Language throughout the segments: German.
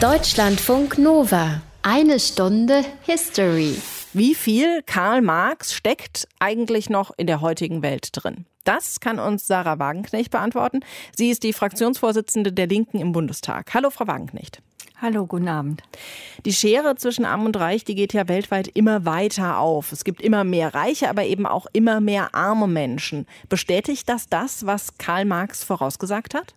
Deutschlandfunk Nova. Eine Stunde History. Wie viel Karl Marx steckt eigentlich noch in der heutigen Welt drin? Das kann uns Sarah Wagenknecht beantworten. Sie ist die Fraktionsvorsitzende der Linken im Bundestag. Hallo, Frau Wagenknecht. Hallo, guten Abend. Die Schere zwischen Arm und Reich, die geht ja weltweit immer weiter auf. Es gibt immer mehr Reiche, aber eben auch immer mehr arme Menschen. Bestätigt das, was Karl Marx vorausgesagt hat?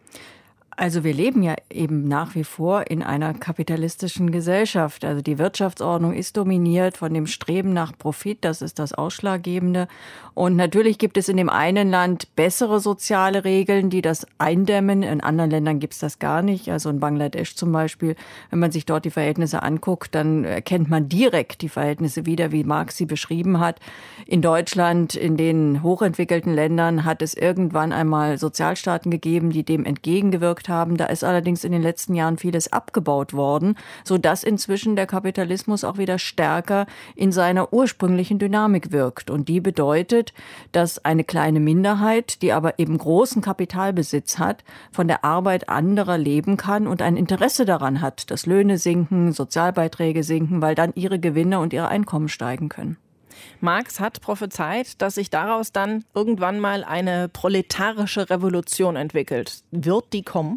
Also wir leben ja eben nach wie vor in einer kapitalistischen Gesellschaft. Also die Wirtschaftsordnung ist dominiert von dem Streben nach Profit, das ist das Ausschlaggebende. Und natürlich gibt es in dem einen Land bessere soziale Regeln, die das eindämmen. In anderen Ländern gibt es das gar nicht. Also in Bangladesch zum Beispiel, wenn man sich dort die Verhältnisse anguckt, dann erkennt man direkt die Verhältnisse wieder, wie Marx sie beschrieben hat. In Deutschland, in den hochentwickelten Ländern, hat es irgendwann einmal Sozialstaaten gegeben, die dem entgegengewirkt haben. Da ist allerdings in den letzten Jahren vieles abgebaut worden, sodass inzwischen der Kapitalismus auch wieder stärker in seiner ursprünglichen Dynamik wirkt. Und die bedeutet, dass eine kleine Minderheit, die aber eben großen Kapitalbesitz hat, von der Arbeit anderer leben kann und ein Interesse daran hat, dass Löhne sinken, Sozialbeiträge sinken, weil dann ihre Gewinne und ihre Einkommen steigen können. Marx hat prophezeit, dass sich daraus dann irgendwann mal eine proletarische Revolution entwickelt. Wird die kommen?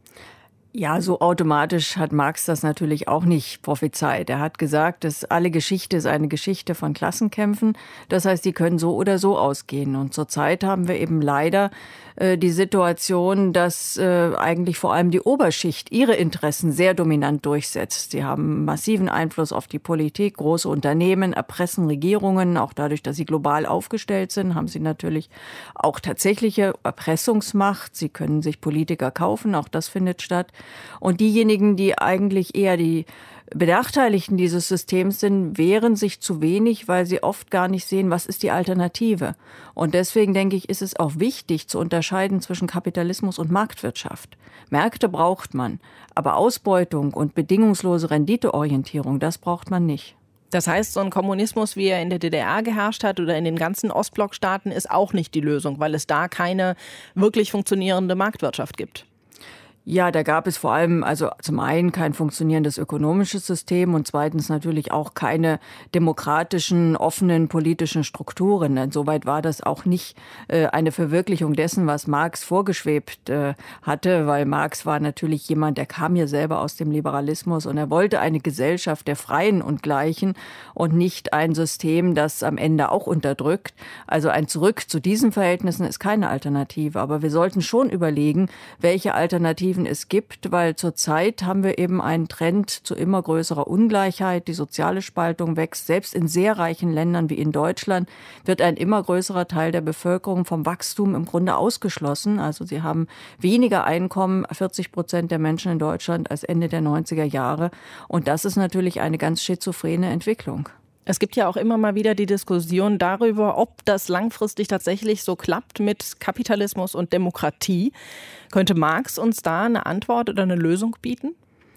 Ja, so automatisch hat Marx das natürlich auch nicht prophezeit. Er hat gesagt, dass alle Geschichte ist eine Geschichte von Klassenkämpfen. Das heißt, die können so oder so ausgehen. Und zurzeit haben wir eben leider die Situation, dass eigentlich vor allem die Oberschicht ihre Interessen sehr dominant durchsetzt. Sie haben massiven Einfluss auf die Politik. Große Unternehmen erpressen Regierungen. Auch dadurch, dass sie global aufgestellt sind, haben sie natürlich auch tatsächliche Erpressungsmacht. Sie können sich Politiker kaufen. Auch das findet statt. Und diejenigen, die eigentlich eher die Benachteiligten dieses Systems sind, wehren sich zu wenig, weil sie oft gar nicht sehen, was ist die Alternative. Und deswegen denke ich, ist es auch wichtig zu unterscheiden zwischen Kapitalismus und Marktwirtschaft. Märkte braucht man, aber Ausbeutung und bedingungslose Renditeorientierung, das braucht man nicht. Das heißt, so ein Kommunismus, wie er in der DDR geherrscht hat oder in den ganzen Ostblockstaaten, ist auch nicht die Lösung, weil es da keine wirklich funktionierende Marktwirtschaft gibt. Ja, da gab es vor allem, also zum einen kein funktionierendes ökonomisches System und zweitens natürlich auch keine demokratischen, offenen politischen Strukturen. Insoweit war das auch nicht eine Verwirklichung dessen, was Marx vorgeschwebt hatte, weil Marx war natürlich jemand, der kam ja selber aus dem Liberalismus und er wollte eine Gesellschaft der Freien und Gleichen und nicht ein System, das am Ende auch unterdrückt. Also ein Zurück zu diesen Verhältnissen ist keine Alternative, aber wir sollten schon überlegen, welche Alternativen es gibt, weil zurzeit haben wir eben einen Trend zu immer größerer Ungleichheit. Die soziale Spaltung wächst. Selbst in sehr reichen Ländern wie in Deutschland wird ein immer größerer Teil der Bevölkerung vom Wachstum im Grunde ausgeschlossen. Also sie haben weniger Einkommen, 40% der Menschen in Deutschland als Ende der 90er Jahre. Und das ist natürlich eine ganz schizophrene Entwicklung. Es gibt ja auch immer mal wieder die Diskussion darüber, ob das langfristig tatsächlich so klappt mit Kapitalismus und Demokratie. Könnte Marx uns da eine Antwort oder eine Lösung bieten?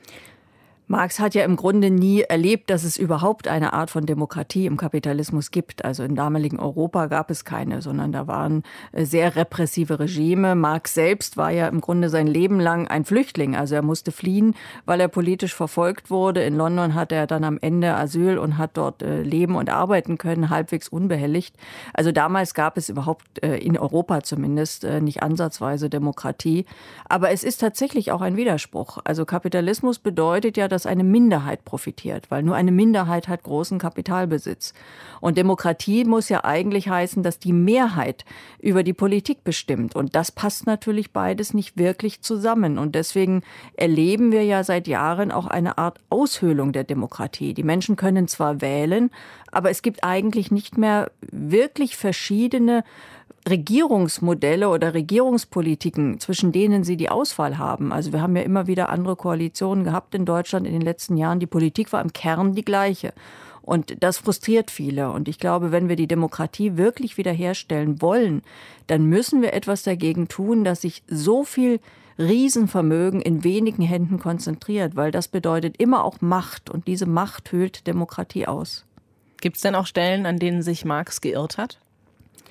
Marx hat ja im Grunde nie erlebt, dass es überhaupt eine Art von Demokratie im Kapitalismus gibt. Also im damaligen Europa gab es keine, sondern da waren sehr repressive Regime. Marx selbst war ja im Grunde sein Leben lang ein Flüchtling. Also er musste fliehen, weil er politisch verfolgt wurde. In London hatte er dann am Ende Asyl und hat dort leben und arbeiten können, halbwegs unbehelligt. Also damals gab es überhaupt in Europa zumindest nicht ansatzweise Demokratie. Aber es ist tatsächlich auch ein Widerspruch. Also Kapitalismus bedeutet ja, dass eine Minderheit profitiert, weil nur eine Minderheit hat großen Kapitalbesitz. Und Demokratie muss ja eigentlich heißen, dass die Mehrheit über die Politik bestimmt. Und das passt natürlich beides nicht wirklich zusammen. Und deswegen erleben wir ja seit Jahren auch eine Art Aushöhlung der Demokratie. Die Menschen können zwar wählen, aber es gibt eigentlich nicht mehr wirklich verschiedene Regierungsmodelle oder Regierungspolitiken, zwischen denen sie die Auswahl haben. Also wir haben ja immer wieder andere Koalitionen gehabt in Deutschland in den letzten Jahren. Die Politik war im Kern die gleiche. Und das frustriert viele. Und ich glaube, wenn wir die Demokratie wirklich wiederherstellen wollen, dann müssen wir etwas dagegen tun, dass sich so viel Riesenvermögen in wenigen Händen konzentriert, weil das bedeutet immer auch Macht. Und diese Macht höhlt Demokratie aus. Gibt es denn auch Stellen, an denen sich Marx geirrt hat?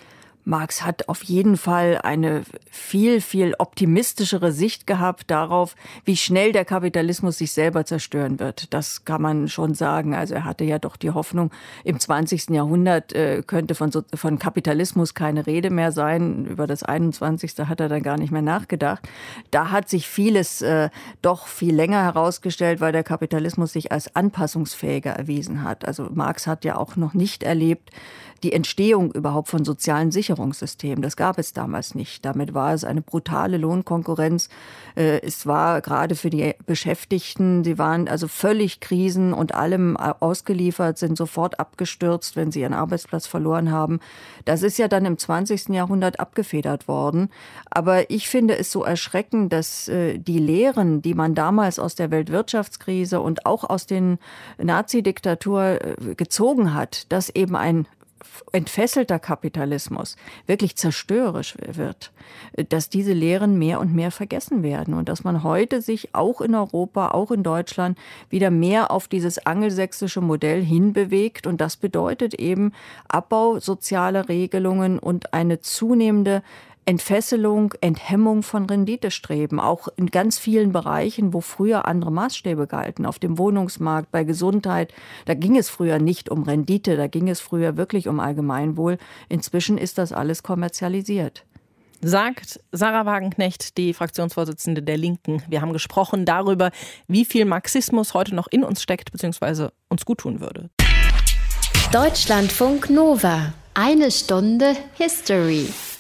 Marx hat auf jeden Fall eine viel, viel optimistischere Sicht gehabt darauf, wie schnell der Kapitalismus sich selber zerstören wird. Das kann man schon sagen. Also er hatte ja doch die Hoffnung, im 20. Jahrhundert könnte von Kapitalismus keine Rede mehr sein. Über das 21. hat er dann gar nicht mehr nachgedacht. Da hat sich vieles doch viel länger herausgestellt, weil der Kapitalismus sich als anpassungsfähiger erwiesen hat. Also Marx hat ja auch noch nicht erlebt, die Entstehung überhaupt von sozialen Sicherungssystemen. Das gab es damals nicht. Damit war es eine brutale Lohnkonkurrenz. Es war gerade für die Beschäftigten, sie waren also völlig Krisen und allem ausgeliefert, sind sofort abgestürzt, wenn sie ihren Arbeitsplatz verloren haben. Das ist ja dann im 20. Jahrhundert abgefedert worden. Aber ich finde es so erschreckend, dass die Lehren, die man damals aus der Weltwirtschaftskrise und auch aus den Nazi-Diktatur gezogen hat, dass eben ein entfesselter Kapitalismus wirklich zerstörerisch wird, dass diese Lehren mehr und mehr vergessen werden und dass man heute sich auch in Europa, auch in Deutschland wieder mehr auf dieses angelsächsische Modell hinbewegt. Und das bedeutet eben Abbau sozialer Regelungen und eine zunehmende Entfesselung, Enthemmung von Renditestreben, auch in ganz vielen Bereichen, wo früher andere Maßstäbe galten. Auf dem Wohnungsmarkt, bei Gesundheit, da ging es früher nicht um Rendite, da ging es früher wirklich um Allgemeinwohl. Inzwischen ist das alles kommerzialisiert. Sagt Sahra Wagenknecht, die Fraktionsvorsitzende der Linken. Wir haben gesprochen darüber, wie viel Marxismus heute noch in uns steckt bzw. uns guttun würde. Deutschlandfunk Nova. Eine Stunde History.